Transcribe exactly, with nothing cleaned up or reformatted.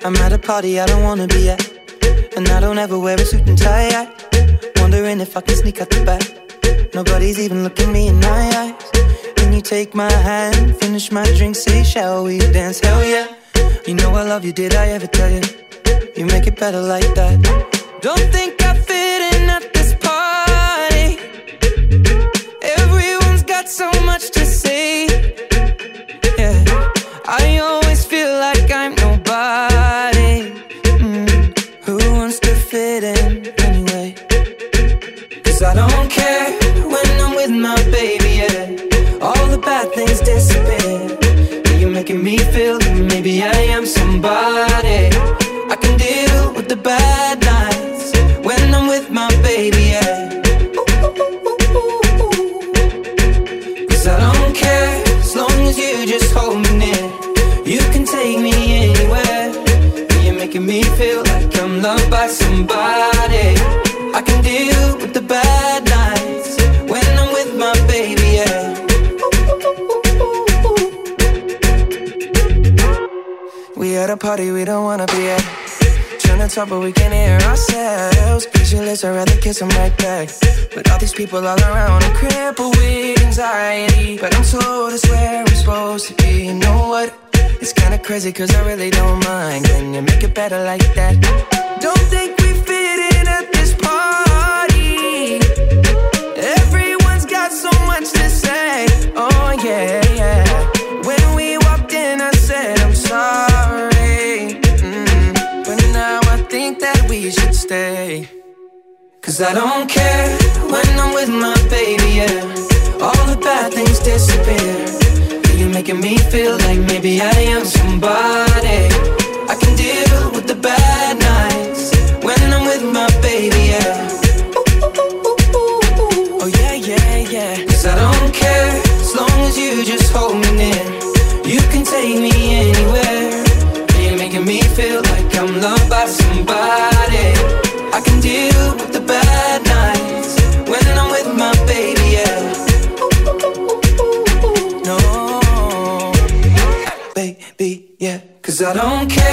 I'm at a party I don't wanna be at, and I don't ever wear a suit and tie. I wondering if I can sneak out the back. Nobody's even looking me in my eyes. Then you take my hand, finish my drink, say shall we dance? Hell yeah. You know I love you, did I ever tell you? You make it better like that. Don't think I fit in at this party. Everyone's got so much to say. Yeah, I always feel like I'm nobody. mm. Who wants to fit in anyway? Cause I don't care when I'm with my baby, yeah. All the bad things disappear. You're making me feel that maybe I am somebody. I can deal with the bad nights when I'm with my baby, yeah. Cause I don't care as long as you just hold me near. You can take me anywhere. You're making me feel like I'm loved by somebody. I can deal with the bad nights when I'm with my baby, yeah. We at a party we don't wanna be at. Trying to talk but we can't hear ourselves. Pictureless, I'd rather kiss them right back. But all these people all around, I'm crippled with anxiety. But I'm told it's where I'm supposed to be. You know what? It's kinda crazy cause I really don't mind. Can you make it better like that? Don't think we fit in at this party. Everyone's got so much to say. Oh yeah, yeah. When we walked in I said I'm sorry. mm. But now I think that we should stay. Cause I don't care when I'm with my baby, yeah. All the bad things disappear. You're making me feel like maybe I am somebody. I can deal with the bad nights when I'm with my baby, yeah. Oh yeah, yeah, yeah. Cause I don't care as long as you just hold me near. You can take me anywhere. You're making me feel like I'm loved by somebody. I can deal with the bad nights when I'm with my baby, yeah. No, baby, yeah. Cause I don't care